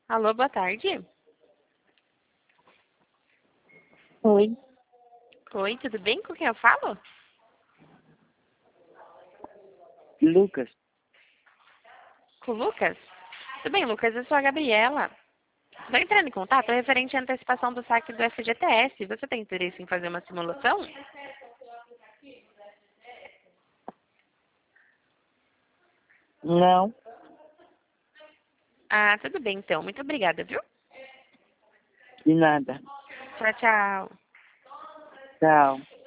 Alô, boa tarde. Oi, Oi, tudo bem? Com quem eu falo? Lucas. Com o Lucas? Tudo bem, Lucas, eu sou a Gabriela. Estou entrando em contato referente à antecipação do saque do FGTS. Você tem interesse em fazer uma simulação? Não, Ah, tudo bem então. Muito obrigada, viu? de nada. Tchau, tchau. Tchau.